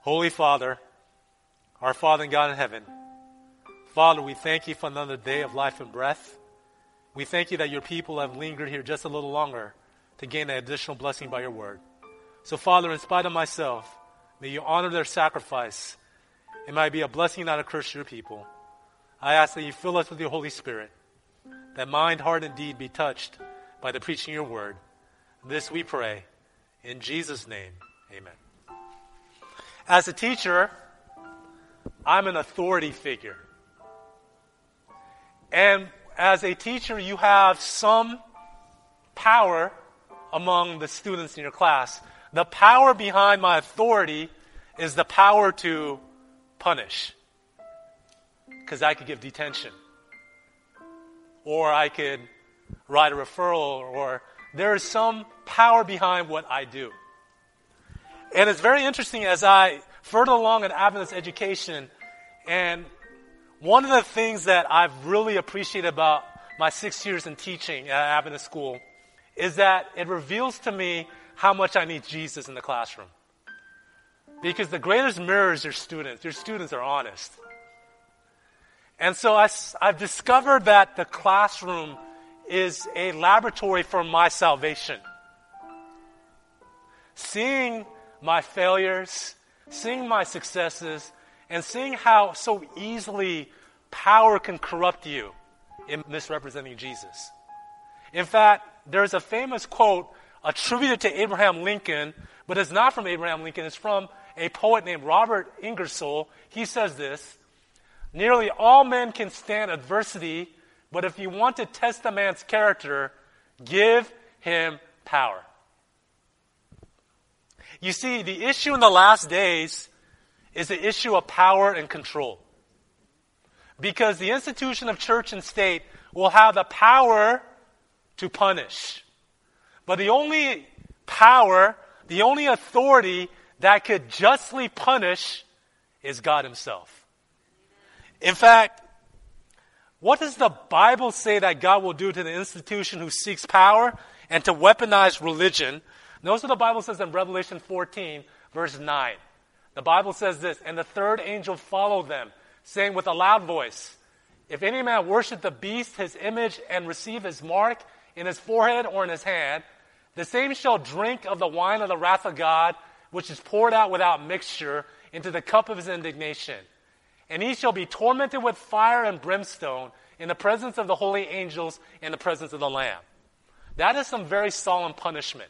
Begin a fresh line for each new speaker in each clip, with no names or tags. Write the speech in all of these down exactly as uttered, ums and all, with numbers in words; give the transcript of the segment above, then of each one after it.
Holy Father, our Father and God in heaven, Father, we thank you for another day of life and breath. We thank you that your people have lingered here just a little longer to gain an additional blessing by your word. So, Father, in spite of myself, may you honor their sacrifice. It might be a blessing, not a curse to your people. I ask that you fill us with your Holy Spirit, that mind, heart, and deed be touched by the preaching of your word. This we pray. In Jesus' name, amen. As a teacher, I'm an authority figure. And as a teacher, you have some power among the students in your class. The power behind my authority is the power to punish. Because I could give detention. Or I could write a referral, or there is some power behind what I do. And it's very interesting as I further along in Adventist education, and one of the things that I've really appreciated about my six years in teaching at Adventist school is that it reveals to me how much I need Jesus in the classroom. Because the greatest mirror is your students. Your students are honest. And so I, I've discovered that the classroom is a laboratory for my salvation. Seeing my failures, seeing my successes, and seeing how so easily power can corrupt you in misrepresenting Jesus. In fact, there's a famous quote attributed to Abraham Lincoln, but it's not from Abraham Lincoln. It's from a poet named Robert Ingersoll. He says this: "Nearly all men can stand adversity, but if you want to test a man's character, give him power." You see, the issue in the last days is the issue of power and control. Because the institution of church and state will have the power to punish. But the only power, the only authority that could justly punish is God himself. In fact, what does the Bible say that God will do to the institution who seeks power and to weaponize religion? Notice what the Bible says in Revelation fourteen, verse nine. The Bible says this: "And the third angel followed them, saying with a loud voice, if any man worship the beast, his image, and receive his mark in his forehead or in his hand, the same shall drink of the wine of the wrath of God, which is poured out without mixture into the cup of his indignation. And he shall be tormented with fire and brimstone in the presence of the holy angels and the presence of the Lamb." That is some very solemn punishment.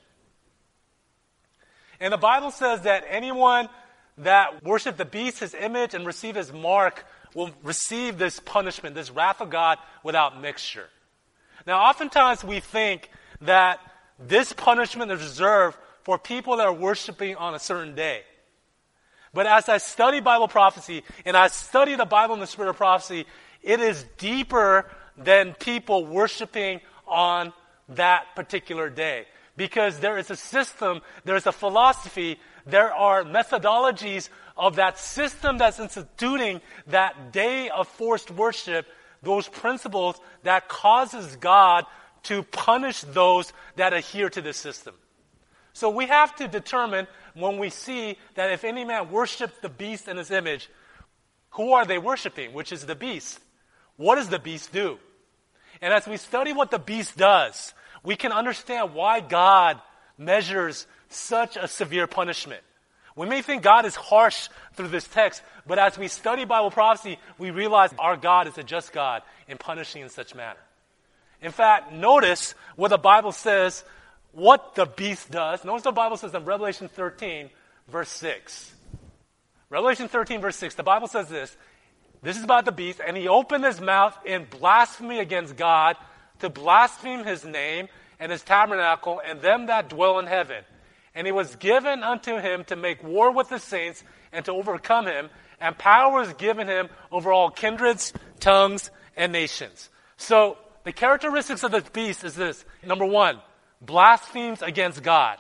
And the Bible says that anyone that worship the beast, his image, and receive his mark will receive this punishment, this wrath of God without mixture. Now, oftentimes we think that this punishment is reserved for people that are worshiping on a certain day. But as I study Bible prophecy, and I study the Bible in the spirit of prophecy, it is deeper than people worshiping on that particular day. Because there is a system, there is a philosophy, there are methodologies of that system that's instituting that day of forced worship, those principles that causes God to punish those that adhere to the system. So we have to determine when we see that if any man worships the beast in his image, who are they worshiping? Which is the beast. What does the beast do? And as we study what the beast does, we can understand why God measures such a severe punishment. We may think God is harsh through this text, but as we study Bible prophecy, we realize our God is a just God in punishing in such manner. In fact, notice what the Bible says, what the beast does. Notice what the Bible says in Revelation thirteen, verse six. Revelation thirteen, verse six, the Bible says this: "This is about the beast, and he opened his mouth in blasphemy against God, to blaspheme his name and his tabernacle and them that dwell in heaven. And it was given unto him to make war with the saints and to overcome him, and power was given him over all kindreds, tongues, and nations." So the characteristics of the beast is this. Number one, blasphemes against God.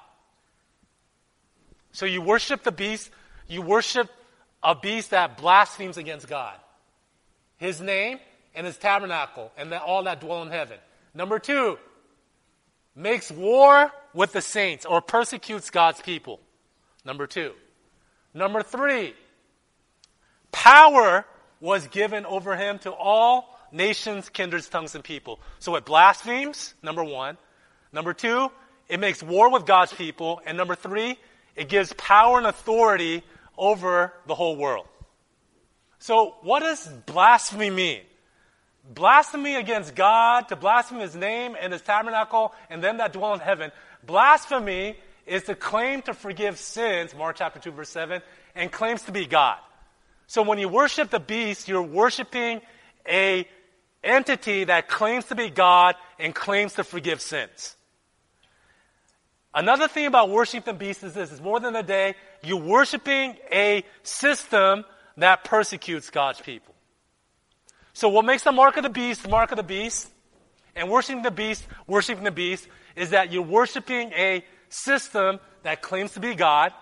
So you worship the beast, you worship a beast that blasphemes against God, his name, and his tabernacle, and that all that dwell in heaven. Number two, makes war with the saints or persecutes God's people. Number two. Number three, power was given over him to all nations, kindreds, tongues, and people. So it blasphemes, number one. Number two, it makes war with God's people. And number three, it gives power and authority over the whole world. So what does blasphemy mean? Blasphemy against God, to blaspheme his name and his tabernacle and them that dwell in heaven. Blasphemy is to claim to forgive sins, Mark chapter two, verse seven, and claims to be God. So when you worship the beast, you're worshiping a entity that claims to be God and claims to forgive sins. Another thing about worshiping the beast is this: it's more than a day. You're worshiping a system that persecutes God's people. So what makes the mark of the beast the mark of the beast, and worshiping the beast, worshiping the beast, is that you're worshiping a system that claims to be God,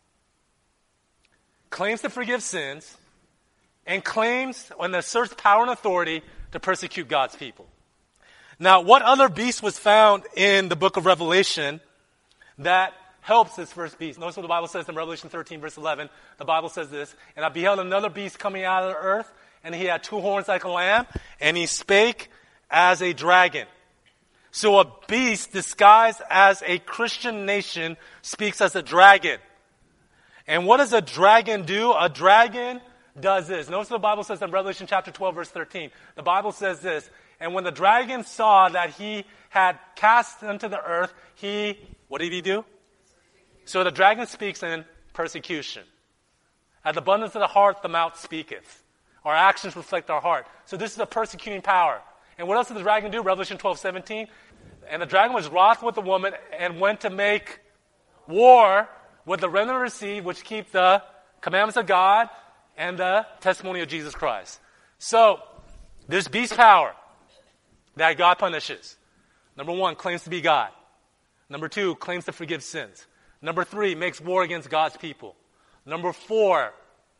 claims to forgive sins, and claims, when asserts power and authority, to persecute God's people. Now, what other beast was found in the book of Revelation that helps this first beast? Notice what the Bible says in Revelation thirteen, verse eleven. The Bible says this: "And I beheld another beast coming out of the earth, and he had two horns like a lamb, and he spake as a dragon." So a beast disguised as a Christian nation speaks as a dragon. And what does a dragon do? A dragon does this. Notice what the Bible says in Revelation chapter twelve, verse thirteen. The Bible says this: "And when the dragon saw that he had cast into the earth, he," what did he do? So the dragon speaks in persecution. "At the abundance of the heart, the mouth speaketh." Our actions reflect our heart. So this is a persecuting power. And what else did the dragon do? Revelation twelve, seventeen. "And the dragon was wroth with the woman and went to make war with the remnant of the seed, which keep the commandments of God and the testimony of Jesus Christ." So there's beast power that God punishes. Number one, claims to be God. Number two, claims to forgive sins. Number three, makes war against God's people. Number four,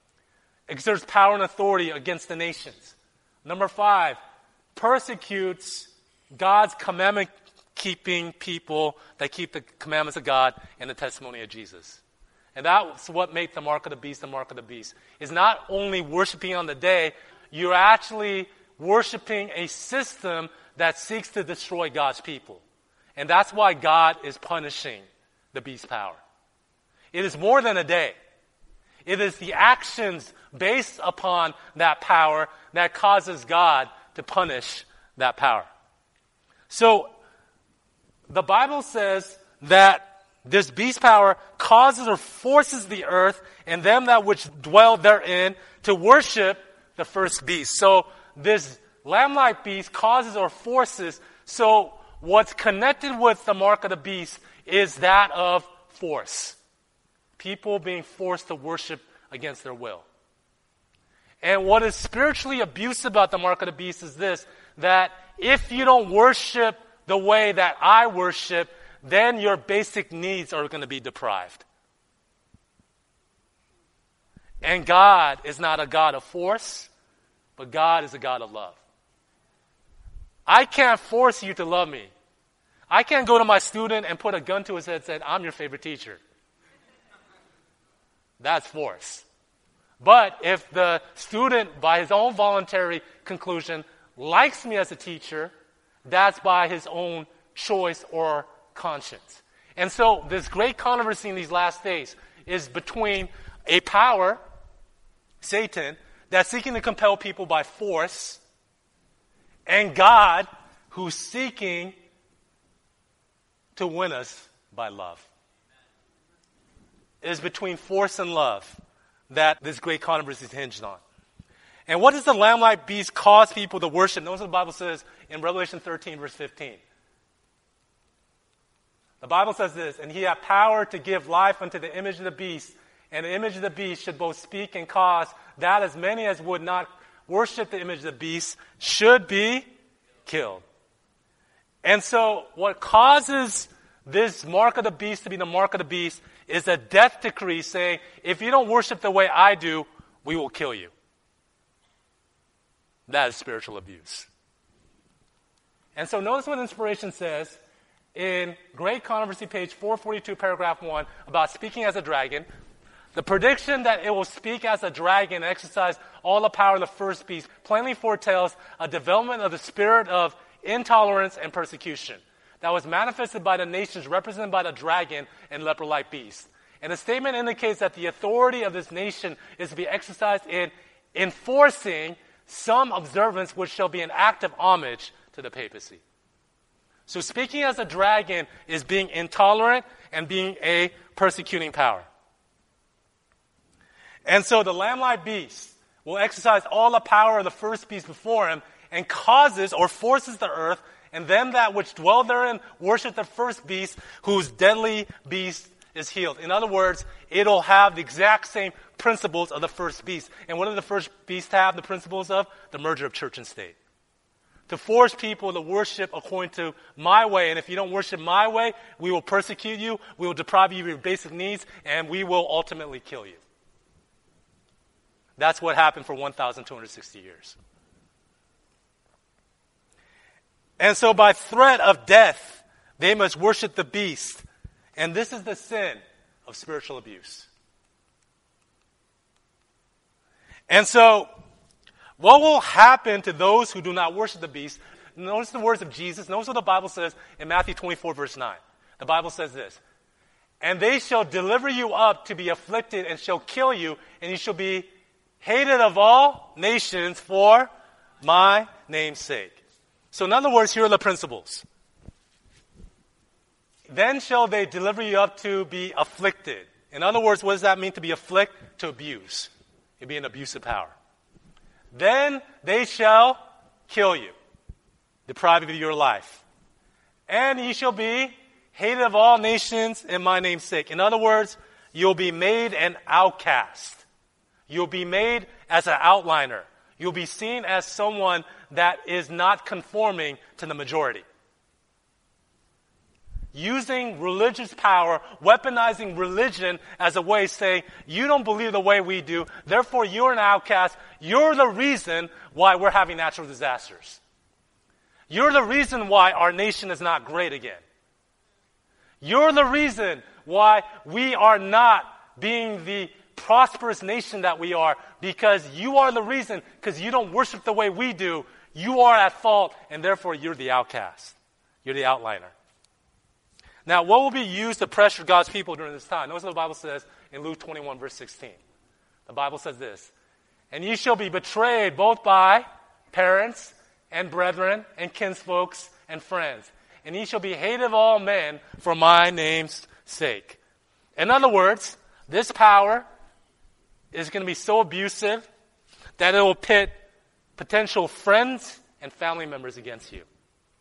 exerts power and authority against the nations. Number five, persecutes God's commandment-keeping people that keep the commandments of God and the testimony of Jesus. And that's what made the mark of the beast the mark of the beast. Is not only worshiping on the day, you're actually worshiping a system that seeks to destroy God's people. And that's why God is punishing the beast power. It is more than a day. It is the actions based upon that power that causes God to punish that power. So, the Bible says that this beast power causes or forces the earth and them that which dwell therein to worship the first beast. So, this lamb-like beast causes or forces. So, what's connected with the mark of the beast is that of force. People being forced to worship against their will. And what is spiritually abusive about the mark of the beast is this: that if you don't worship the way that I worship, then your basic needs are going to be deprived. And God is not a God of force, but God is a God of love. I can't force you to love me. I can't go to my student and put a gun to his head and say, "I'm your favorite teacher." That's force. But if the student, by his own voluntary conclusion, likes me as a teacher, that's by his own choice or conscience. And so this great controversy in these last days is between a power, Satan, that's seeking to compel people by force, and God, who's seeking to win us by love. It is between force and love that this great controversy is hinged on. And what does the lamb-like beast cause people to worship? Notice what the Bible says in Revelation thirteen, verse fifteen. The Bible says this: "And he had power to give life unto the image of the beast, and the image of the beast should both speak and cause that as many as would not worship the image of the beast should be killed." And so what causes this mark of the beast to be the mark of the beast is a death decree saying, if you don't worship the way I do, we will kill you. That is spiritual abuse. And so notice what inspiration says in Great Controversy, page four forty-two, paragraph one, about speaking as a dragon. The prediction that it will speak as a dragon and exercise all the power of the first beast plainly foretells a development of the spirit of intolerance and persecution that was manifested by the nations represented by the dragon and leper-like beast. And the statement indicates that the authority of this nation is to be exercised in enforcing some observance which shall be an act of homage to the papacy. So speaking as a dragon is being intolerant and being a persecuting power. And so the lamb-like beast will exercise all the power of the first beast before him and causes or forces the earth and them that which dwell therein worship the first beast whose deadly beast is healed. In other words, it'll have the exact same principles of the first beast. And what do the first beast have the principles of? The merger of church and state. To force people to worship according to my way. And if you don't worship my way, we will persecute you, we will deprive you of your basic needs, and we will ultimately kill you. That's what happened for one thousand two hundred sixty years. And so by threat of death, they must worship the beast. And this is the sin of spiritual abuse. And so, what will happen to those who do not worship the beast? Notice the words of Jesus. Notice what the Bible says in Matthew twenty-four, verse nine. The Bible says this. And they shall deliver you up to be afflicted and shall kill you, and you shall be hated of all nations for my name's sake. So in other words, here are the principles. Then shall they deliver you up to be afflicted. In other words, what does that mean to be afflict? To abuse. You'll be an abusive power. Then they shall kill you, deprive you of your life. And ye shall be hated of all nations in my name's sake. In other words, you'll be made an outcast. You'll be made as an outliner. You'll be seen as someone that is not conforming to the majority. Using religious power, weaponizing religion as a way of saying, you don't believe the way we do, therefore you're an outcast. You're the reason why we're having natural disasters. You're the reason why our nation is not great again. You're the reason why we are not being the prosperous nation that we are, because you are the reason, because you don't worship the way we do. You are at fault, and therefore you're the outcast. You're the outliner. Now, what will be used to pressure God's people during this time? Notice what the Bible says in Luke twenty-one, verse sixteen. The Bible says this, and ye shall be betrayed both by parents and brethren and kinsfolks and friends, and ye shall be hated of all men for my name's sake. In other words, this power is going to be so abusive that it will pit potential friends and family members against you.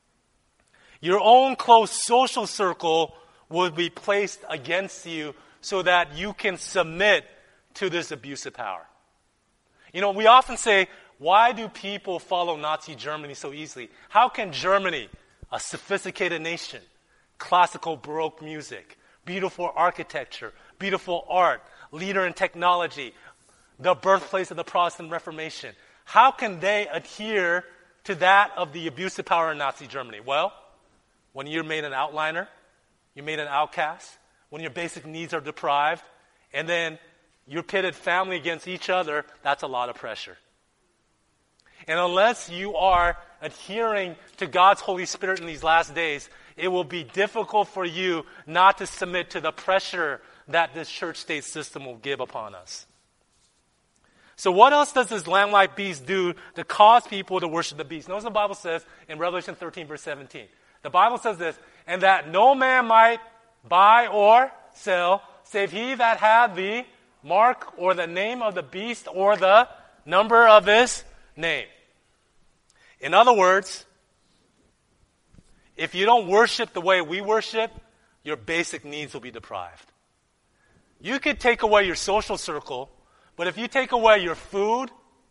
Your own close social circle will be placed against you so that you can submit to this abusive power. You know, we often say, why do people follow Nazi Germany so easily? How can Germany, a sophisticated nation, classical Baroque music, beautiful architecture, beautiful art, leader in technology, the birthplace of the Protestant Reformation, how can they adhere to that of the abusive power in Nazi Germany? Well, when you're made an outliner, you're made an outcast, when your basic needs are deprived, and then you're pitted family against each other, that's a lot of pressure. And unless you are adhering to God's Holy Spirit in these last days, it will be difficult for you not to submit to the pressure that this church-state system will give upon us. So what else does this lamb-like beast do to cause people to worship the beast? Notice the Bible says in Revelation thirteen, verse seventeen. The Bible says this, and that no man might buy or sell, save he that had the mark or the name of the beast or the number of his name. In other words, if you don't worship the way we worship, your basic needs will be deprived. You could take away your social circle, but if you take away your food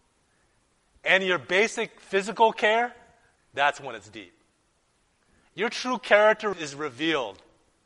and your basic physical care, that's when it's deep. Your true character is revealed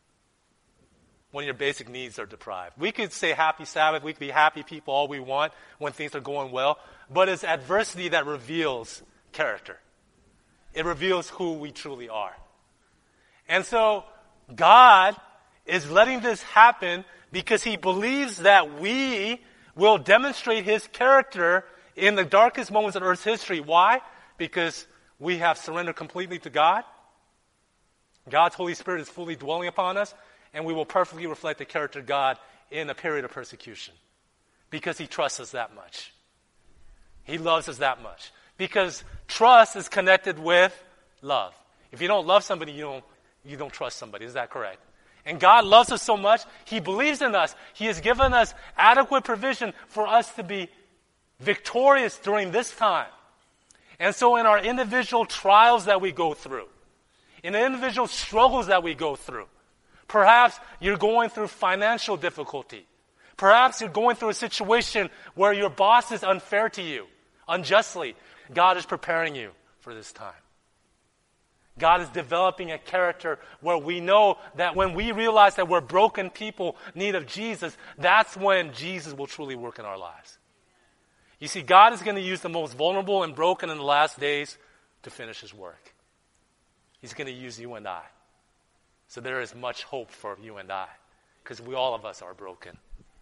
when your basic needs are deprived. We could say happy Sabbath, we could be happy people all we want when things are going well, but it's adversity that reveals character. It reveals who we truly are. And so God is letting this happen because he believes that we will demonstrate his character in the darkest moments of Earth's history. Why? Because we have surrendered completely to God. God's Holy Spirit is fully dwelling upon us, and we will perfectly reflect the character of God in a period of persecution because he trusts us that much. He loves us that much. Because trust is connected with love. If you don't love somebody, you don't, you don't trust somebody. Is that correct? And God loves us so much, he believes in us. He has given us adequate provision for us to be victorious during this time. And so in our individual trials that we go through, in the individual struggles that we go through, perhaps you're going through financial difficulty. Perhaps you're going through a situation where your boss is unfair to you, unjustly. God is preparing you for this time. God is developing a character where we know that when we realize that we're broken people in need of Jesus, that's when Jesus will truly work in our lives. You see, God is going to use the most vulnerable and broken in the last days to finish his work. He's going to use you and I. So there is much hope for you and I, because we all of us are broken.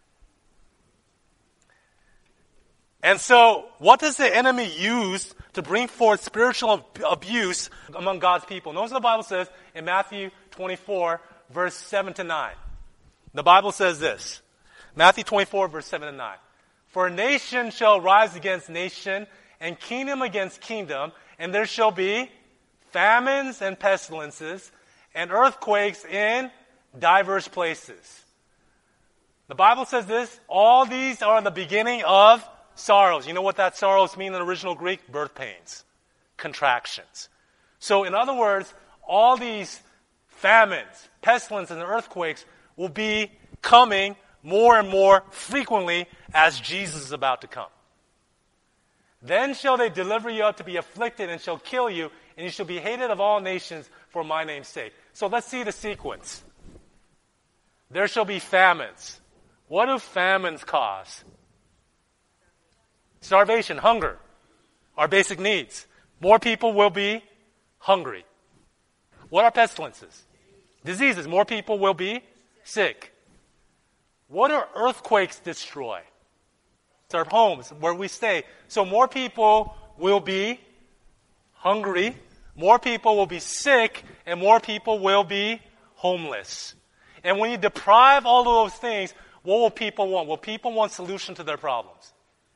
And so, what does the enemy use to bring forth spiritual abuse among God's people? Notice what the Bible says in Matthew twenty-four, verse seven to nine. The Bible says this. Matthew twenty-four, verse seven to nine. For nation shall rise against nation, and kingdom against kingdom, and there shall be famines and pestilences, and earthquakes in diverse places. The Bible says this, all these are the beginning of sorrows. You know what that sorrows mean in the original Greek? Birth pains, contractions. So in other words, all these famines, pestilences, and earthquakes will be coming more and more frequently as Jesus is about to come. Then shall they deliver you up to be afflicted and shall kill you, and you shall be hated of all nations for my name's sake. So let's see the sequence. There shall be famines. What do famines cause? Starvation, hunger, our basic needs. More people will be hungry. What are pestilences? Diseases. More people will be sick. What do earthquakes destroy? It's our homes, where we stay. So more people will be hungry, more people will be sick, and more people will be homeless. And when you deprive all of those things, what will people want? Will people want solution to their problems?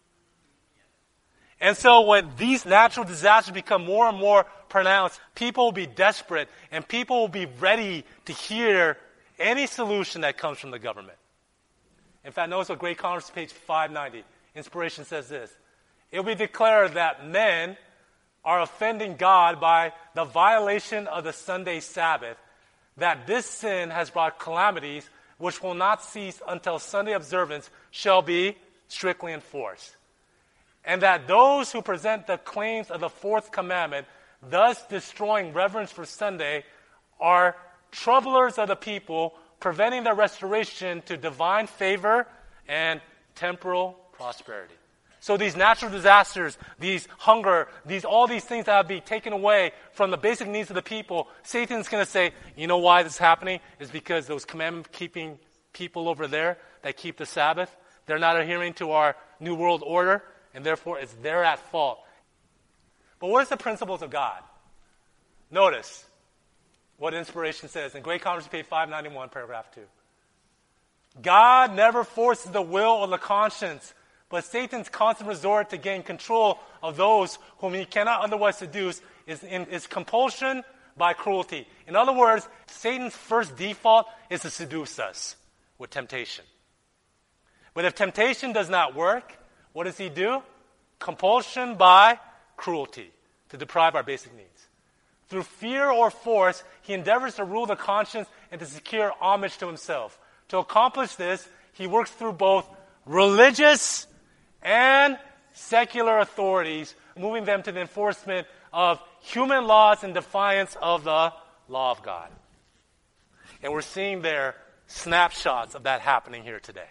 And so when these natural disasters become more and more pronounced, people will be desperate, and people will be ready to hear any solution that comes from the government. In fact, notice what Great Conference, page five ninety. Inspiration says this. It will be declared that men are offending God by the violation of the Sunday Sabbath, that this sin has brought calamities which will not cease until Sunday observance shall be strictly enforced. And that those who present the claims of the fourth commandment, thus destroying reverence for Sunday, are troublers of the people, preventing their restoration to divine favor and temporal prosperity. So these natural disasters, these hunger, these all these things that have been taken away from the basic needs of the people, Satan's going to say, you know why this is happening? It's because those commandment-keeping people over there that keep the Sabbath, they're not adhering to our New World Order, and therefore it's they're at fault. But what is the principles of God? Notice what Inspiration says in Great Conference, page five ninety-one, paragraph two. God never forces the will or the conscience, but Satan's constant resort to gain control of those whom he cannot otherwise seduce is, in, is compulsion by cruelty. In other words, Satan's first default is to seduce us with temptation. But if temptation does not work, what does he do? Compulsion by cruelty to deprive our basic needs. Through fear or force, he endeavors to rule the conscience and to secure homage to himself. To accomplish this, he works through both religious and secular authorities, moving them to the enforcement of human laws in defiance of the law of God. And we're seeing there snapshots of that happening here today.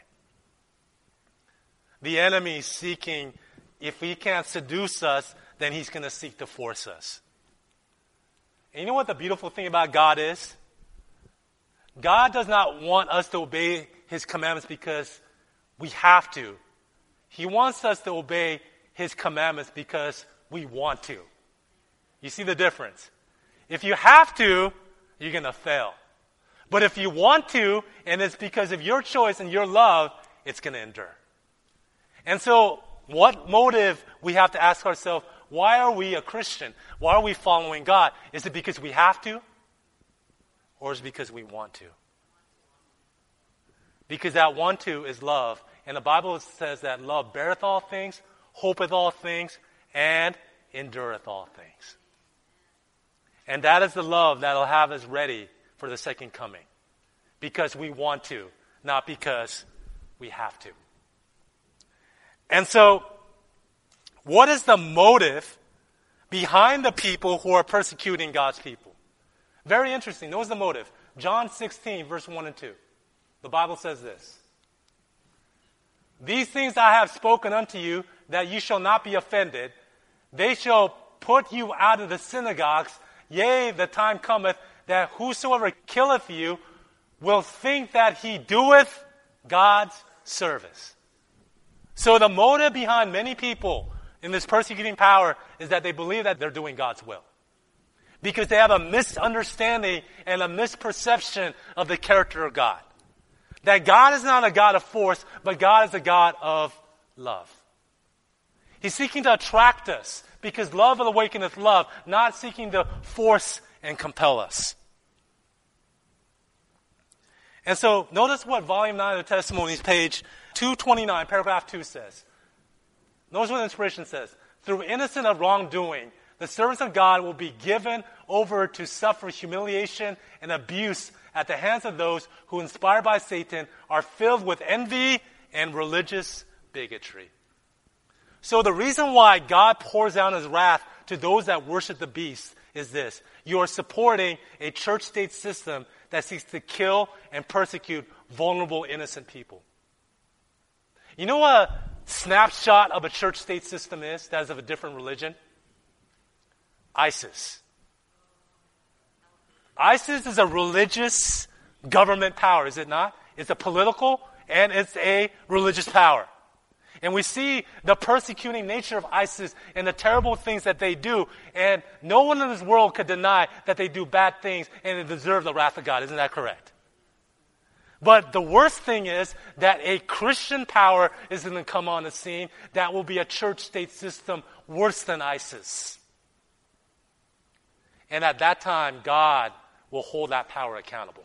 The enemy seeking, if he can't seduce us, then he's going to seek to force us. And you know what the beautiful thing about God is? God does not want us to obey His commandments because we have to. He wants us to obey His commandments because we want to. You see the difference? If you have to, you're going to fail. But if you want to, and it's because of your choice and your love, it's going to endure. And so, what motive we have to ask ourselves, why are we a Christian? Why are we following God? Is it because we have to? Or is it because we want to? Because that want to is love. And the Bible says that love beareth all things, hopeth all things, and endureth all things. And that is the love that will have us ready for the second coming. Because we want to, not because we have to. And so, what is the motive behind the people who are persecuting God's people? Very interesting. Notice the motive. John sixteen, verse one and two. The Bible says this. These things I have spoken unto you, that you shall not be offended. They shall put you out of the synagogues. Yea, the time cometh that whosoever killeth you will think that he doeth God's service. So the motive behind many people in this persecuting power is that they believe that they're doing God's will. Because they have a misunderstanding and a misperception of the character of God. That God is not a God of force, but God is a God of love. He's seeking to attract us because love awakeneth love, not seeking to force and compel us. And so, notice what volume nine of the Testimonies, page two twenty-nine, paragraph two says. Notice what the inspiration says. Through innocent of wrongdoing, the servants of God will be given over to suffer humiliation and abuse at the hands of those who, inspired by Satan, are filled with envy and religious bigotry. So the reason why God pours out His wrath to those that worship the beast is this. You are supporting a church-state system that seeks to kill and persecute vulnerable, innocent people. You know what a snapshot of a church-state system is that is of a different religion? ISIS. ISIS is a religious government power, is it not? It's a political and it's a religious power. And we see the persecuting nature of ISIS and the terrible things that they do. And no one in this world could deny that they do bad things and they deserve the wrath of God. Isn't that correct? But the worst thing is that a Christian power is going to come on the scene that will be a church-state system worse than ISIS. And at that time, God will hold that power accountable.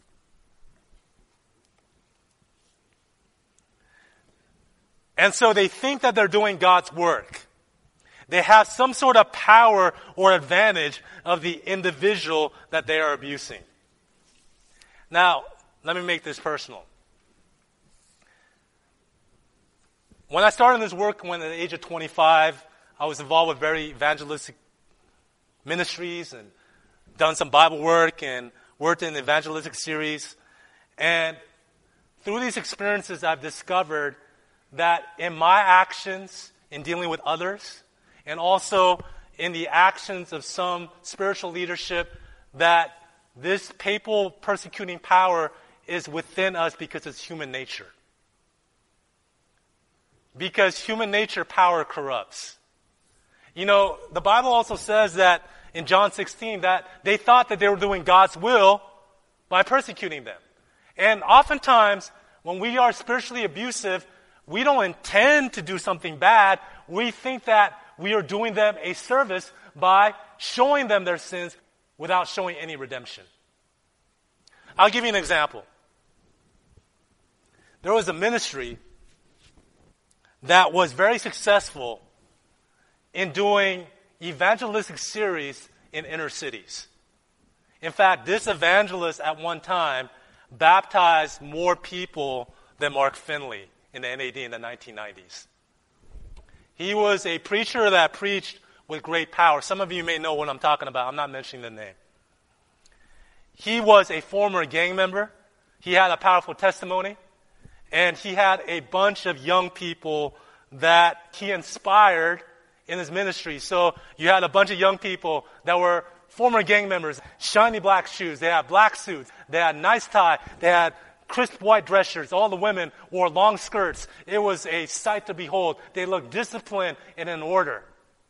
And so they think that they're doing God's work. They have some sort of power or advantage of the individual that they are abusing. Now, let me make this personal. When I started this work when at the age of twenty-five, I was involved with very evangelistic ministries and done some Bible work and worked in the evangelistic series. And through these experiences, I've discovered that in my actions in dealing with others and also in the actions of some spiritual leadership, that this papal persecuting power is within us because it's human nature. Because human nature, power corrupts. You know, the Bible also says that in John sixteen that they thought that they were doing God's will by persecuting them. And oftentimes, when we are spiritually abusive, we don't intend to do something bad. We think that we are doing them a service by showing them their sins without showing any redemption. I'll give you an example. There was a ministry that was very successful in doing evangelistic series in inner cities. In fact, this evangelist at one time baptized more people than Mark Finley in the N A D in the nineteen nineties. He was a preacher that preached with great power. Some of you may know what I'm talking about. I'm not mentioning the name. He was a former gang member. He had a powerful testimony. And he had a bunch of young people that he inspired in his ministry. So you had a bunch of young people that were former gang members, shiny black shoes. They had black suits. They had nice tie. They had crisp white dress shirts. All the women wore long skirts. It was a sight to behold. They looked disciplined and in order.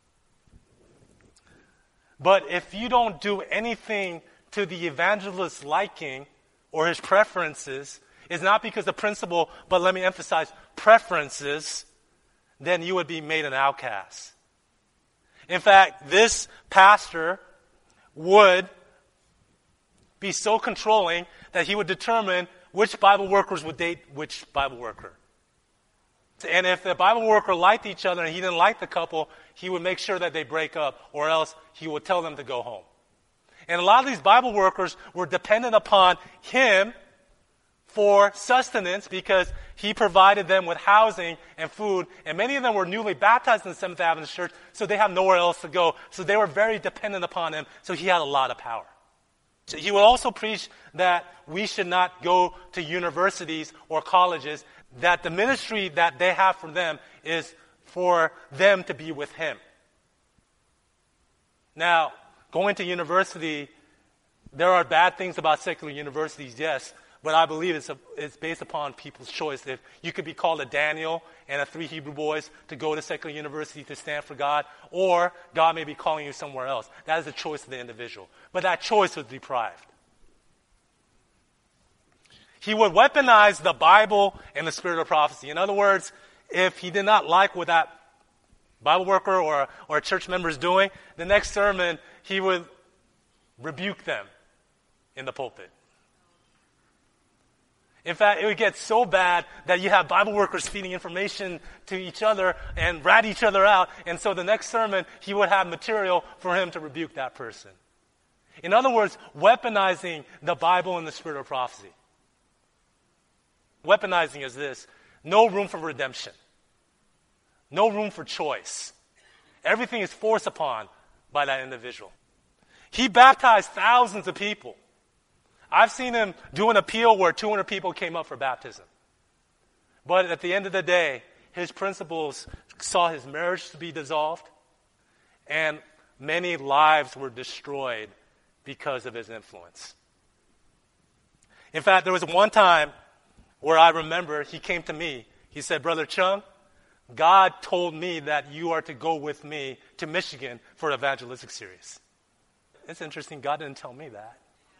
But if you don't do anything to the evangelist's liking or his preferences, it's not because of principle, but let me emphasize, preferences, then you would be made an outcast. In fact, this pastor would be so controlling that he would determine which Bible workers would date which Bible worker. And if the Bible worker liked each other and he didn't like the couple, he would make sure that they break up, or else he would tell them to go home. And a lot of these Bible workers were dependent upon him for sustenance because he provided them with housing and food. And many of them were newly baptized in the Seventh Adventist Church, so they had nowhere else to go. So they were very dependent upon him, so he had a lot of power. So he would also preach that we should not go to universities or colleges, that the ministry that they have for them is for them to be with him. Now, going to university, there are bad things about secular universities, yes, but I believe it's, a, it's based upon people's choice. If you could be called a Daniel and a three Hebrew boys to go to secular university to stand for God, or God may be calling you somewhere else. That is the choice of the individual. But that choice was deprived. He would weaponize the Bible and the spirit of prophecy. In other words, if he did not like what that Bible worker or, or a church member is doing, the next sermon, he would rebuke them in the pulpit. In fact, it would get so bad that you have Bible workers feeding information to each other and rat each other out. And so the next sermon, he would have material for him to rebuke that person. In other words, weaponizing the Bible and the spirit of prophecy. Weaponizing is this: no room for redemption. No room for choice. Everything is forced upon by that individual. He baptized thousands of people. I've seen him do an appeal where two hundred people came up for baptism. But at the end of the day, his principles saw his marriage to be dissolved, and many lives were destroyed because of his influence. In fact, there was one time where I remember he came to me. He said, "Brother Chung, God told me that you are to go with me to Michigan for an evangelistic series." It's interesting, God didn't tell me that.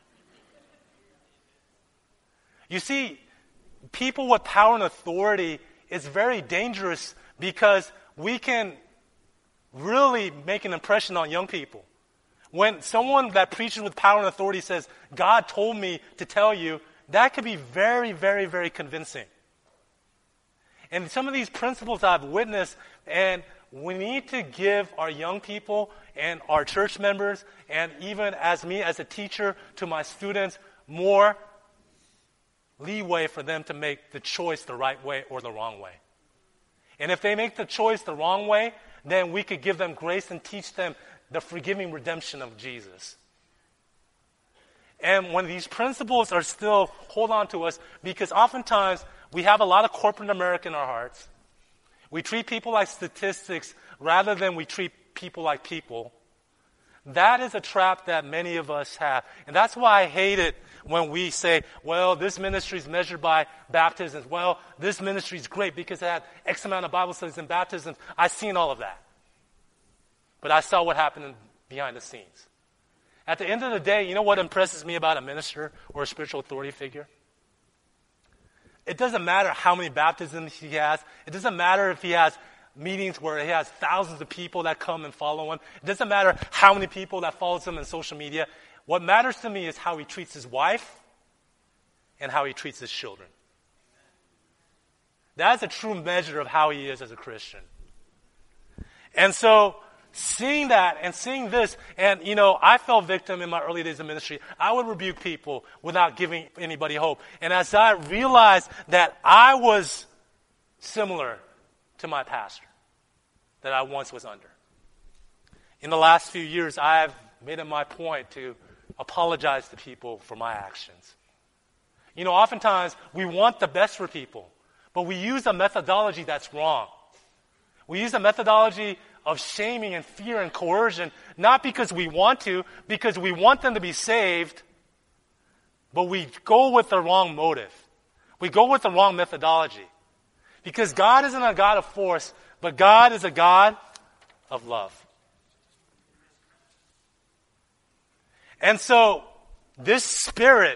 You see, people with power and authority is very dangerous because we can really make an impression on young people. When someone that preaches with power and authority says, "God told me to tell you," that could be very, very, very convincing. And some of these principles I've witnessed, and we need to give our young people and our church members, and even as me as a teacher to my students, more leeway for them to make the choice the right way or the wrong way. And if they make the choice the wrong way, then we could give them grace and teach them the forgiving redemption of Jesus. And when these principles are still hold on to us, because oftentimes we have a lot of corporate America in our hearts. We treat people like statistics rather than we treat people like people. That is a trap that many of us have. And that's why I hate it when we say, well, this ministry is measured by baptisms. Well, this ministry is great because it had X amount of Bible studies and baptisms. I've seen all of that. But I saw what happened behind the scenes. At the end of the day, you know what impresses me about a minister or a spiritual authority figure? It doesn't matter how many baptisms he has. It doesn't matter if he has meetings where he has thousands of people that come and follow him. It doesn't matter how many people that follows him on social media. What matters to me is how he treats his wife and how he treats his children. That's a true measure of how he is as a Christian. And so, seeing that and seeing this, and you know, I fell victim in my early days of ministry. I would rebuke people without giving anybody hope. And as I realized that I was similar to my pastor that I once was under, in the last few years, I've made it my point to apologize to people for my actions. You know, oftentimes we want the best for people, but we use a methodology that's wrong. We use a methodology of shaming and fear and coercion, not because we want to, because we want them to be saved, but we go with the wrong motive. We go with the wrong methodology. Because God isn't a God of force, but God is a God of love. And so, this spirit,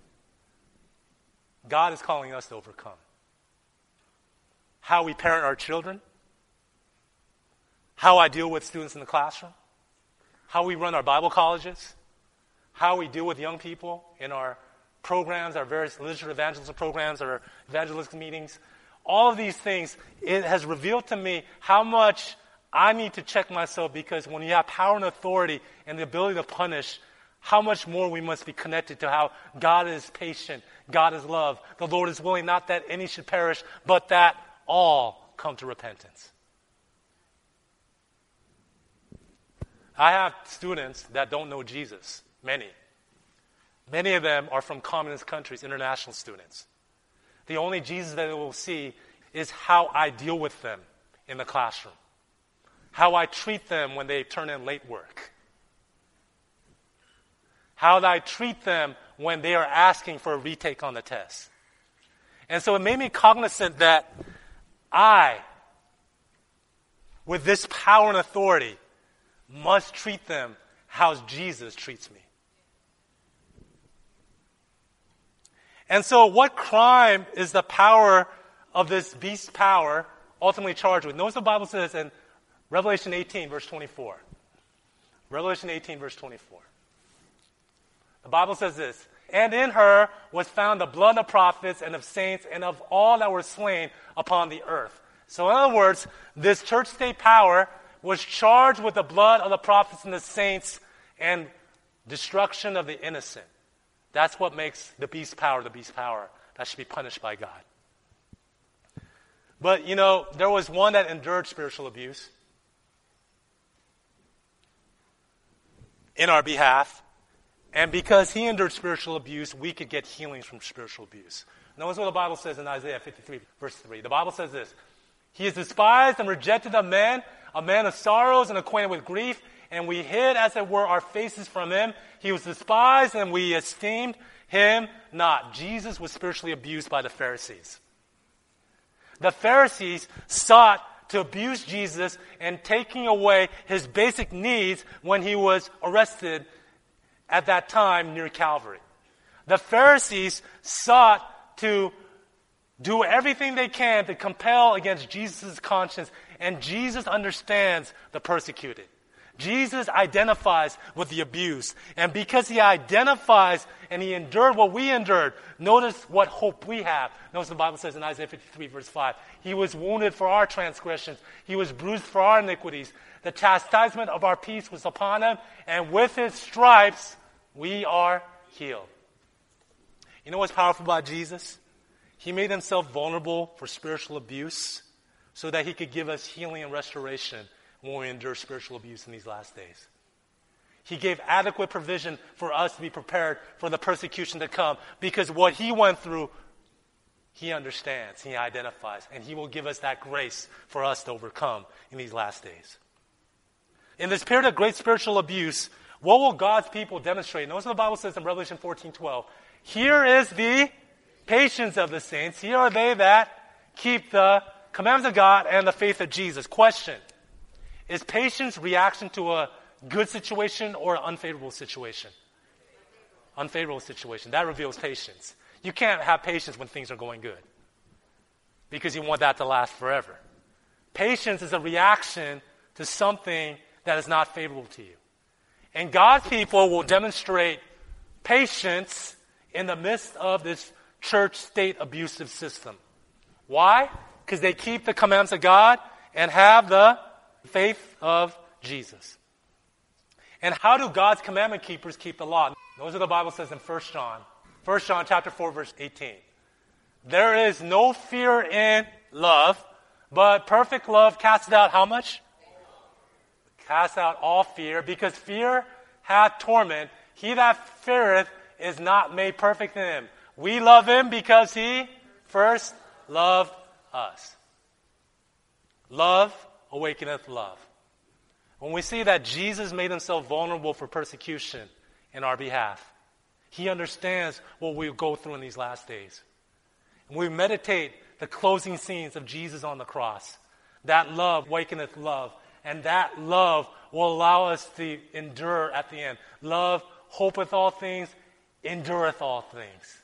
God is calling us to overcome. How we parent our children, how I deal with students in the classroom, how we run our Bible colleges, how we deal with young people in our programs, our various literature evangelism programs, our evangelistic meetings. All of these things, it has revealed to me how much I need to check myself, because when you have power and authority and the ability to punish, how much more we must be connected to how God is patient, God is love. The Lord is willing not that any should perish, but that all come to repentance. I have students that don't know Jesus, many. Many of them are from communist countries, international students. The only Jesus that they will see is how I deal with them in the classroom, how I treat them when they turn in late work, how I treat them when they are asking for a retake on the test. And so it made me cognizant that I, with this power and authority, must treat them how Jesus treats me. And so what crime is the power of this beast power ultimately charged with? Notice the Bible says in Revelation eighteen, verse twenty-four. Revelation eighteen, verse twenty-four. The Bible says this, "And in her was found the blood of prophets and of saints and of all that were slain upon the earth." So in other words, this church-state power was charged with the blood of the prophets and the saints and destruction of the innocent. That's what makes the beast power the beast power. That should be punished by God. But, you know, there was one that endured spiritual abuse in our behalf. And because he endured spiritual abuse, we could get healings from spiritual abuse. Notice what the Bible says in Isaiah fifty-three, verse three. The Bible says this, "He is despised and rejected of men, a man of sorrows and acquainted with grief, and we hid, as it were, our faces from him. He was despised, and we esteemed him not." Jesus was spiritually abused by the Pharisees. The Pharisees sought to abuse Jesus and taking away his basic needs when he was arrested at that time near Calvary. The Pharisees sought to do everything they can to compel against Jesus' conscience, and Jesus understands the persecuted. Jesus identifies with the abused. And because he identifies and he endured what we endured, notice what hope we have. Notice the Bible says in Isaiah fifty-three, verse five, "He was wounded for our transgressions. He was bruised for our iniquities. The chastisement of our peace was upon him, and with his stripes we are healed." You know what's powerful about Jesus? He made himself vulnerable for spiritual abuse so that he could give us healing and restoration when we endure spiritual abuse in these last days. He gave adequate provision for us to be prepared for the persecution to come, because what he went through, he understands, he identifies, and he will give us that grace for us to overcome in these last days. In this period of great spiritual abuse, what will God's people demonstrate? Notice what the Bible says in Revelation fourteen twelve. "Here is the patience of the saints. Here are they that keep the commandments of God and the faith of Jesus." Question: is patience reaction to a good situation or an unfavorable situation? Unfavorable situation. That reveals patience. You can't have patience when things are going good, because you want that to last forever. Patience is a reaction to something that is not favorable to you. And God's people will demonstrate patience in the midst of this church-state abusive system. Why? Because they keep the commandments of God and have the faith of Jesus. And how do God's commandment keepers keep the law? Notice what the Bible says in First John. First John chapter four, verse eighteen. "There is no fear in love, but perfect love casts out" how much? "Casts out all fear, because fear hath torment. He that feareth is not made perfect in him." We love him because he first loved us. Love awakeneth love. When we see that Jesus made himself vulnerable for persecution in our behalf, he understands what we'll go through in these last days. And we meditate the closing scenes of Jesus on the cross. That love wakeneth love. And that love will allow us to endure at the end. Love hopeth all things, endureth all things.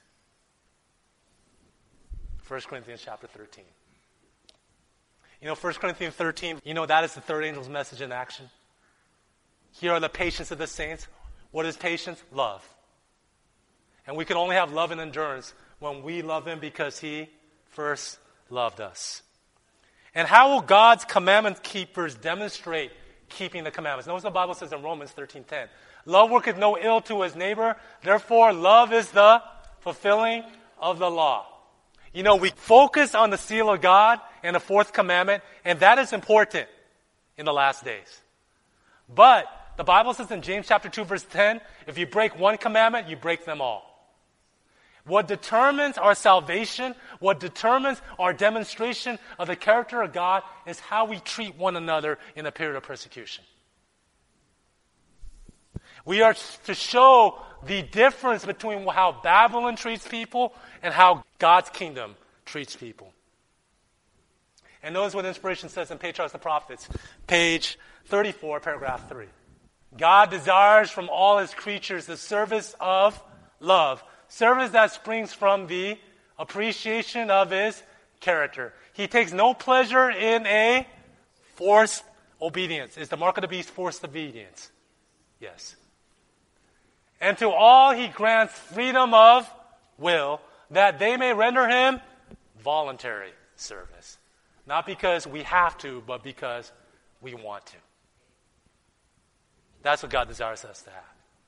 First Corinthians chapter thirteen. You know, First Corinthians thirteen, you know, that is the third angel's message in action. Here are the patience of the saints. What is patience? Love. And we can only have love and endurance when we love Him because He first loved us. And how will God's commandment keepers demonstrate keeping the commandments? Notice the Bible says in Romans thirteen ten, love worketh no ill to his neighbor, therefore love is the fulfilling of the law. You know, we focus on the seal of God and the fourth commandment, and that is important in the last days. But the Bible says in James chapter two verse ten, if you break one commandment, you break them all. What determines our salvation, what determines our demonstration of the character of God is how we treat one another in a period of persecution. We are to show the difference between how Babylon treats people and how God's kingdom treats people. And notice what inspiration says in Patriarchs and Prophets, page thirty-four, paragraph three. God desires from all His creatures the service of love, service that springs from the appreciation of His character. He takes no pleasure in a forced obedience. Is the mark of the beast forced obedience? Yes. And to all He grants freedom of will, that they may render Him voluntary service. Not because we have to, but because we want to. That's what God desires us to have.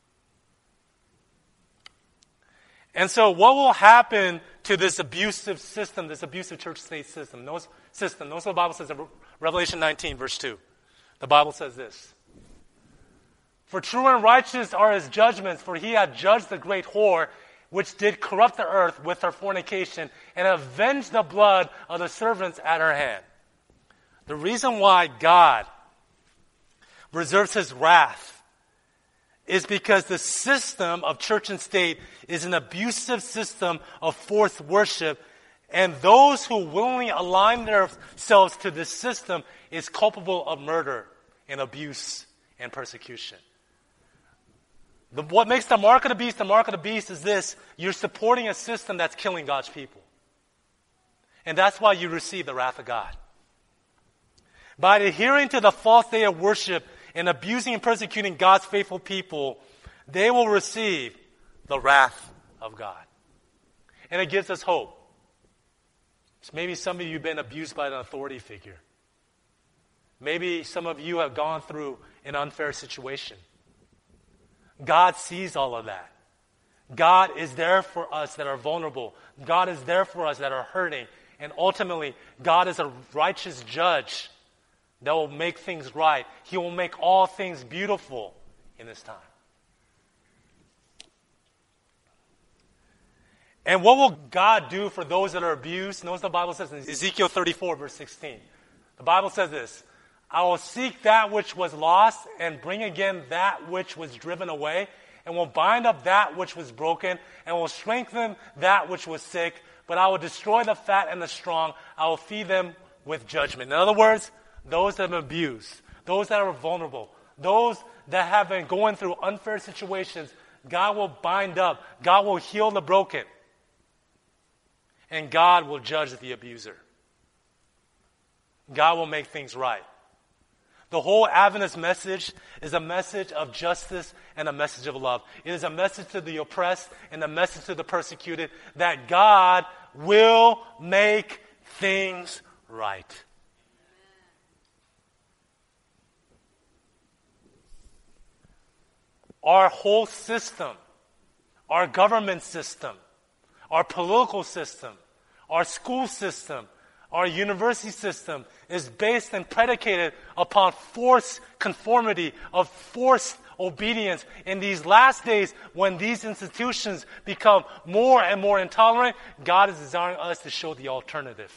And so what will happen to this abusive system, this abusive church-state system? Notice, system. Notice what the Bible says in Revelation nineteen, verse two. The Bible says this. For true and righteous are His judgments, for He hath judged the great whore, which did corrupt the earth with her fornication, and avenged the blood of the servants at her hand. The reason why God reserves His wrath is because the system of church and state is an abusive system of forced worship, and those who willingly align themselves to this system is culpable of murder and abuse and persecution. The, what makes the mark of the beast the mark of the beast is this: you're supporting a system that's killing God's people. And that's why you receive the wrath of God. By adhering to the false day of worship and abusing and persecuting God's faithful people, they will receive the wrath of God. And it gives us hope. So maybe some of you have been abused by an authority figure. Maybe some of you have gone through an unfair situation. God sees all of that. God is there for us that are vulnerable. God is there for us that are hurting. And ultimately, God is a righteous judge that will make things right. He will make all things beautiful in this time. And what will God do for those that are abused? Notice the Bible says in Ezekiel thirty-four, verse sixteen. The Bible says this: I will seek that which was lost and bring again that which was driven away, and will bind up that which was broken, and will strengthen that which was sick, but I will destroy the fat and the strong. I will feed them with judgment. In other words, those that have been abused, those that are vulnerable, those that have been going through unfair situations, God will bind up. God will heal the broken. And God will judge the abuser. God will make things right. The whole Adventist message is a message of justice and a message of love. It is a message to the oppressed and a message to the persecuted that God will make things right. Our whole system, our government system, our political system, our school system, our university system is based and predicated upon forced conformity, of forced obedience. In these last days, when these institutions become more and more intolerant, God is desiring us to show the alternative.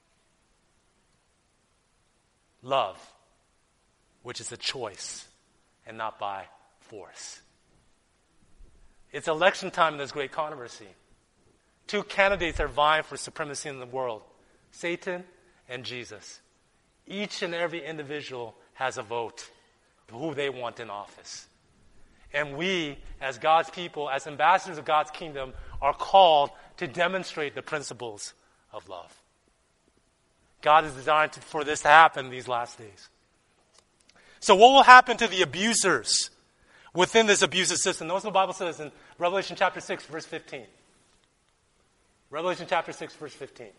Love, which is a choice and not by force. It's election time in this great controversy. two candidates are vying for supremacy in the world, Satan and Jesus. Each and every individual has a vote for who they want in office. And we, as God's people, as ambassadors of God's kingdom, are called to demonstrate the principles of love. God is designed to, for this to happen in these last days. So what will happen to the abusers within this abusive system? Notice what the Bible says in Revelation chapter six, verse fifteen. Revelation chapter six, verse fifteen.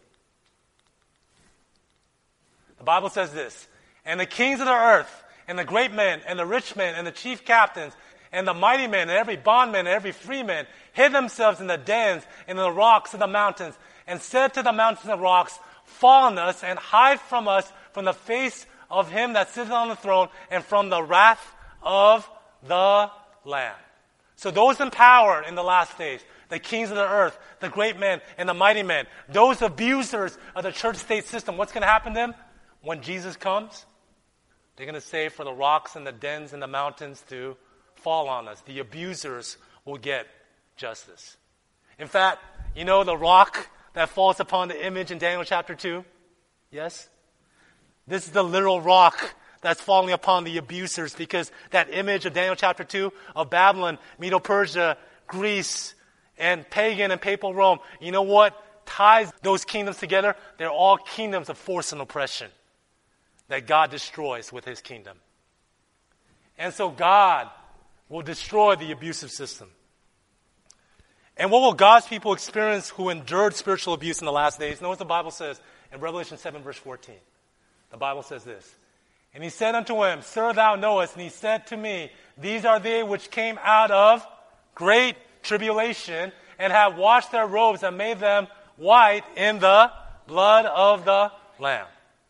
The Bible says this, "And the kings of the earth, and the great men, and the rich men, and the chief captains, and the mighty men, and every bondman, and every free man, hid themselves in the dens, and in the rocks of the mountains, and said to the mountains and rocks, Fall on us, and hide from us from the face of him that sitteth on the throne, and from the wrath of the Lamb." So those in power in the last days, the kings of the earth, the great men, and the mighty men, those abusers of the church-state system, what's going to happen to them when Jesus comes? They're going to say for the rocks and the dens and the mountains to fall on us. The abusers will get justice. In fact, you know the rock that falls upon the image in Daniel chapter two? Yes? This is the literal rock that's falling upon the abusers, because that image of Daniel chapter two of Babylon, Medo-Persia, Greece, and pagan and papal Rome, you know what ties those kingdoms together? They're all kingdoms of force and oppression that God destroys with his kingdom. And so God will destroy the abusive system. And what will God's people experience who endured spiritual abuse in the last days? Know what the Bible says in Revelation seven, verse fourteen. The Bible says this, "And he said unto him, Sir, thou knowest. And he said to me, These are they which came out of great tribulation, and have washed their robes and made them white in the blood of the Lamb."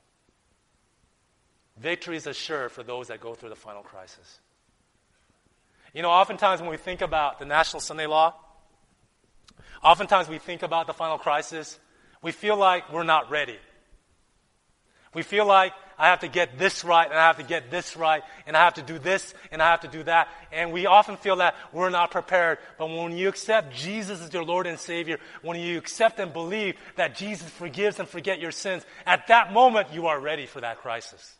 Victory is assured for those that go through the final crisis. You know, oftentimes when we think about the National Sunday Law, oftentimes we think about the final crisis, we feel like we're not ready. We feel like I have to get this right, and I have to get this right, and I have to do this, and I have to do that. And we often feel that we're not prepared. But when you accept Jesus as your Lord and Savior, when you accept and believe that Jesus forgives and forgets your sins, at that moment you are ready for that crisis.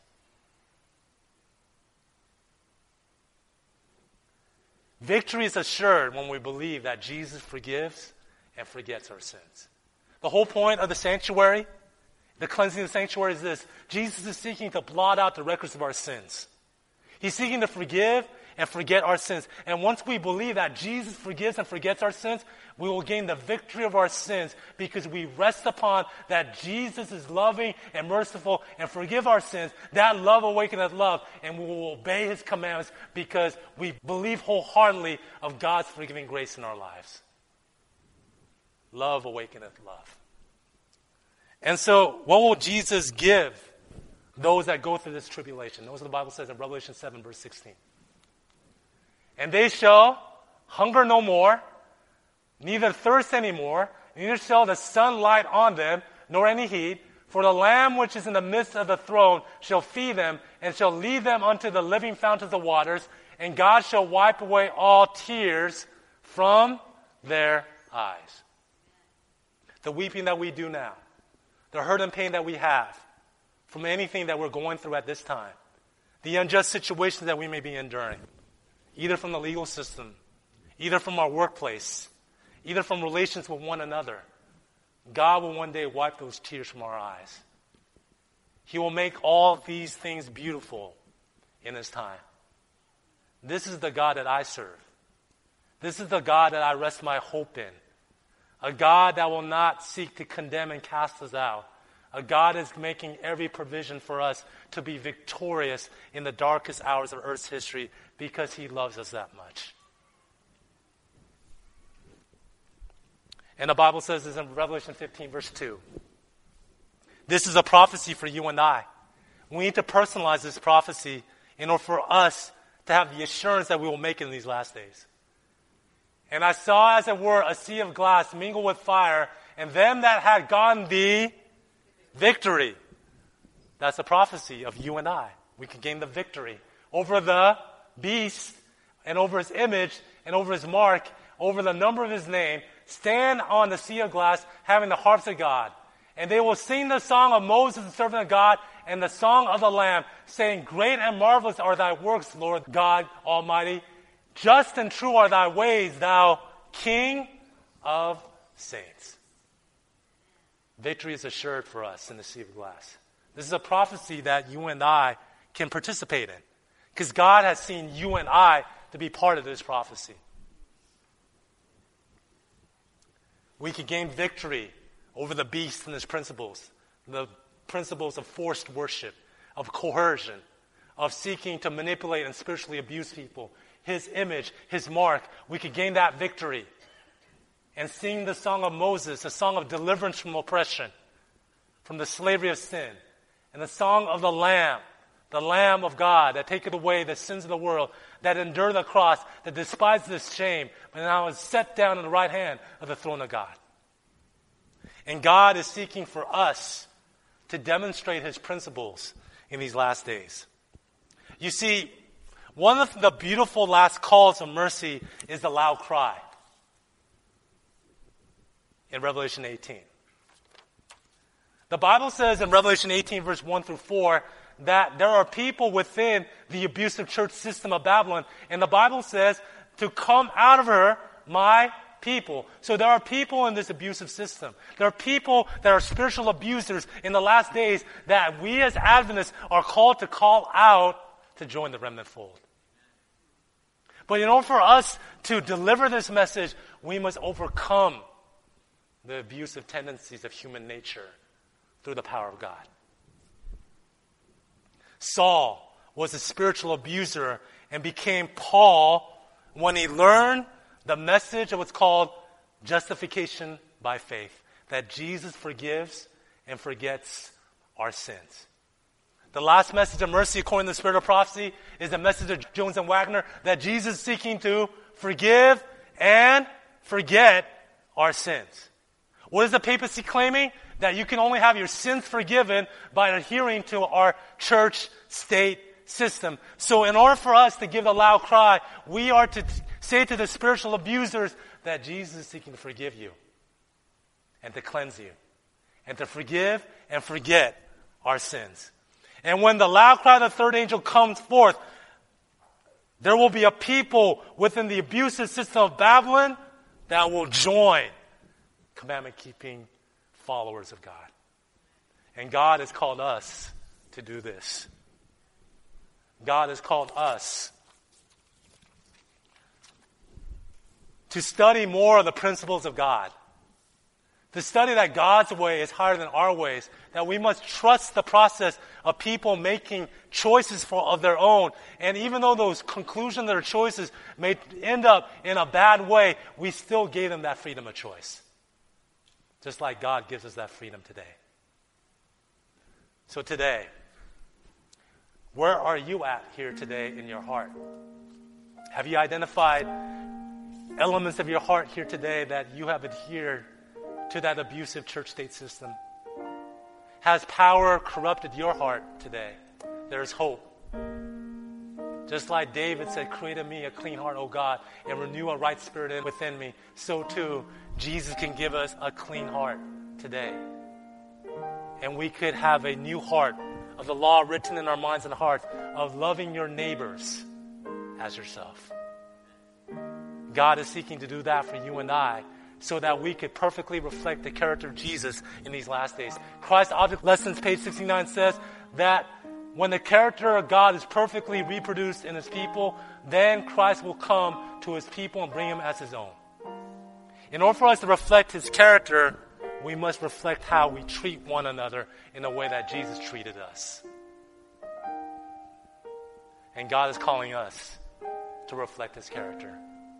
Victory is assured when we believe that Jesus forgives and forgets our sins. The whole point of the sanctuary, the cleansing of the sanctuary, is this. Jesus is seeking to blot out the records of our sins. He's seeking to forgive and forget our sins. And once we believe that Jesus forgives and forgets our sins, we will gain the victory of our sins, because we rest upon that Jesus is loving and merciful and forgive our sins. That love awakeneth love, and we will obey his commandments because we believe wholeheartedly of God's forgiving grace in our lives. Love awakeneth love. And so, what will Jesus give those that go through this tribulation? Notice what the Bible says in Revelation seven, verse sixteen. "And they shall hunger no more, neither thirst any more, neither shall the sun light on them, nor any heat. For the Lamb which is in the midst of the throne shall feed them, and shall lead them unto the living fountains of waters, and God shall wipe away all tears from their eyes." The weeping that we do now, the hurt and pain that we have from anything that we're going through at this time, the unjust situations that we may be enduring, either from the legal system, either from our workplace, either from relations with one another, God will one day wipe those tears from our eyes. He will make all these things beautiful in his time. This is the God that I serve. This is the God that I rest my hope in. A God that will not seek to condemn and cast us out. A God is making every provision for us to be victorious in the darkest hours of Earth's history, because he loves us that much. And the Bible says this in Revelation fifteen, verse two. This is a prophecy for you and I. We need to personalize this prophecy in order for us to have the assurance that we will make it in these last days. "And I saw, as it were, a sea of glass mingled with fire, and them that had gotten the victory." That's a prophecy of you and I. We can gain the victory over the beast, and over his image, and over his mark, over the number of his name. stand on the sea of glass having the harps of God. And they will sing the song of Moses, the servant of God, and the song of the Lamb, saying, great and marvelous are thy works, Lord God Almighty. Just and true are thy ways, thou King of saints. Victory is assured for us in the sea of glass. This is a prophecy that you and I can participate in, because God has seen you and I to be part of this prophecy. We can gain victory over the beast and his principles, the principles of forced worship, of coercion, of seeking to manipulate and spiritually abuse people. His image, his mark, we could gain that victory. And sing the song of Moses, a song of deliverance from oppression, from the slavery of sin. And the song of the Lamb, the Lamb of God that taketh away the sins of the world, that endured the cross, that despised the shame, but now is set down in the right hand of the throne of God. And God is seeking for us to demonstrate his principles in these last days. You see, one of the beautiful last calls of mercy is the loud cry in Revelation eighteen. The Bible says in Revelation eighteen, verse one through four, that there are people within the abusive church system of Babylon, and the Bible says to come out of her, my people. So there are people in this abusive system. There are people that are spiritual abusers in the last days that we as Adventists are called to call out to join the remnant fold. But in order for us to deliver this message, we must overcome the abusive tendencies of human nature through the power of God. Saul was a spiritual abuser and became Paul when he learned the message of what's called justification by faith, that Jesus forgives and forgets our sins. The last message of mercy, according to the Spirit of Prophecy, is the message of Jones and Wagner, that Jesus is seeking to forgive and forget our sins. What is the papacy claiming? That you can only have your sins forgiven by adhering to our church state system. So in order for us to give the loud cry, we are to say to the spiritual abusers that Jesus is seeking to forgive you and to cleanse you and to forgive and forget our sins. And when the loud cry of the third angel comes forth, there will be a people within the abusive system of Babylon that will join commandment-keeping followers of God. And God has called us to do this. God has called us to study more of the principles of God. To study that God's way is higher than our ways. That we must trust the process of people making choices for, of their own. And even though those conclusions, their choices may end up in a bad way, we still gave them that freedom of choice. Just like God gives us that freedom today. So today, where are you at here today in your heart? Have you identified elements of your heart here today that you have adhered to that abusive church-state system? Has power corrupted your heart today? There is hope. Just like David said, create in me a clean heart, O God, and renew a right spirit within me. So too, Jesus can give us a clean heart today. And we could have a new heart of the law written in our minds and hearts of loving your neighbors as yourself. God is seeking to do that for you and I, so that we could perfectly reflect the character of Jesus in these last days. Christ Object Lessons, page sixty-nine, says that when the character of God is perfectly reproduced in his people, then Christ will come to his people and bring him as his own. In order for us to reflect his character, we must reflect how we treat one another in the way that Jesus treated us. And God is calling us to reflect his character.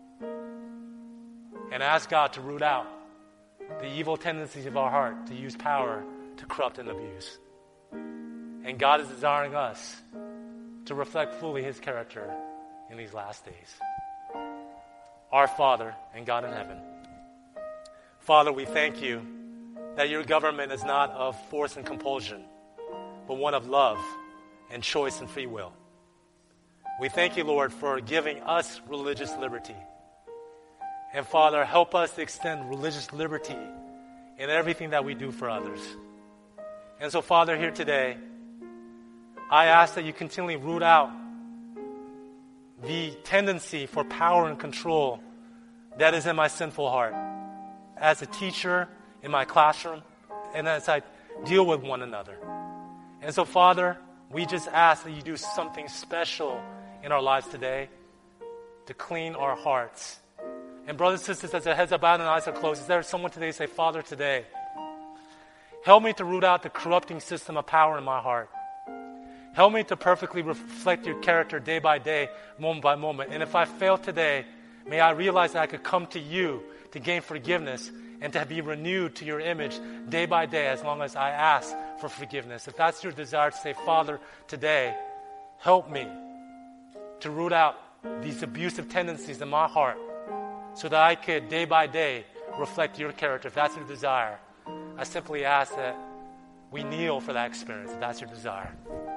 And ask God to root out the evil tendencies of our heart to use power to corrupt and abuse. And God is desiring us to reflect fully his character in these last days. Our Father and God in heaven. Father, we thank you that your government is not of force and compulsion, but one of love and choice and free will. We thank you, Lord, for giving us religious liberty. And Father, help us to extend religious liberty in everything that we do for others. And so, Father, here today, I ask that you continually root out the tendency for power and control that is in my sinful heart as a teacher in my classroom and as I deal with one another. And so, Father, we just ask that you do something special in our lives today to clean our hearts. And brothers and sisters, as our heads are bowed and eyes are closed, is there someone today say, Father, today, help me to root out the corrupting system of power in my heart. Help me to perfectly reflect your character day by day, moment by moment. And if I fail today, may I realize that I could come to you to gain forgiveness and to be renewed to your image day by day as long as I ask for forgiveness. If that's your desire to say, Father, today, help me to root out these abusive tendencies in my heart so that I could day by day reflect your character. If that's your desire, I simply ask that we kneel for that experience, if that's your desire.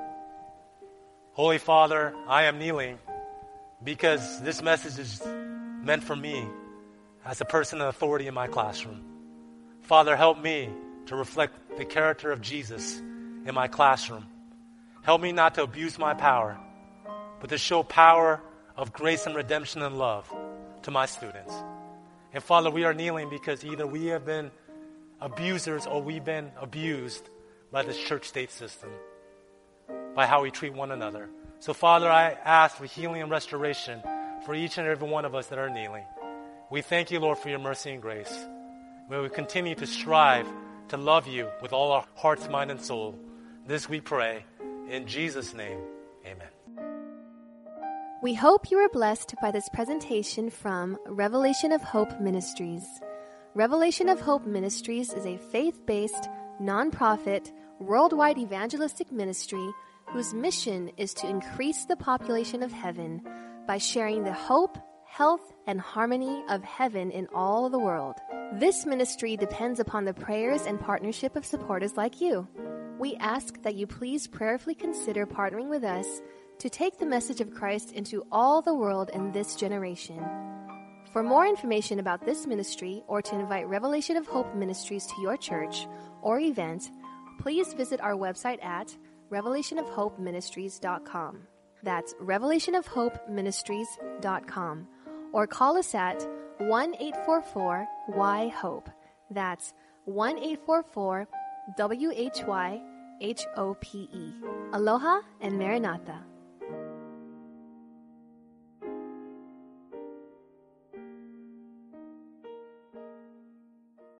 Holy Father, I am kneeling because this message is meant for me as a person of authority in my classroom. Father, help me to reflect the character of Jesus in my classroom. Help me not to abuse my power, but to show power of grace and redemption and love to my students. And Father, we are kneeling because either we have been abusers or we've been abused by this church-state system, by how we treat one another. So Father, I ask for healing and restoration for each and every one of us that are kneeling. We thank you, Lord, for your mercy and grace. May we continue to strive to love you with all our hearts, mind, and soul. This we pray. In Jesus' name, amen.
We hope you were blessed by this presentation from Revelation of Hope Ministries. Revelation of Hope Ministries is a faith-based, nonprofit, worldwide evangelistic ministry whose mission is to increase the population of heaven by sharing the hope, health, and harmony of heaven in all the world. This ministry depends upon the prayers and partnership of supporters like you. We ask that you please prayerfully consider partnering with us to take the message of Christ into all the world in this generation. For more information about this ministry or to invite Revelation of Hope Ministries to your church or event, please visit our website at revelation of hope ministries dot com. That's revelation of hope ministries dot com. Or call us at one eight four four Y HOPE. That's one eight four four W H Y H O P E. Aloha and Maranatha.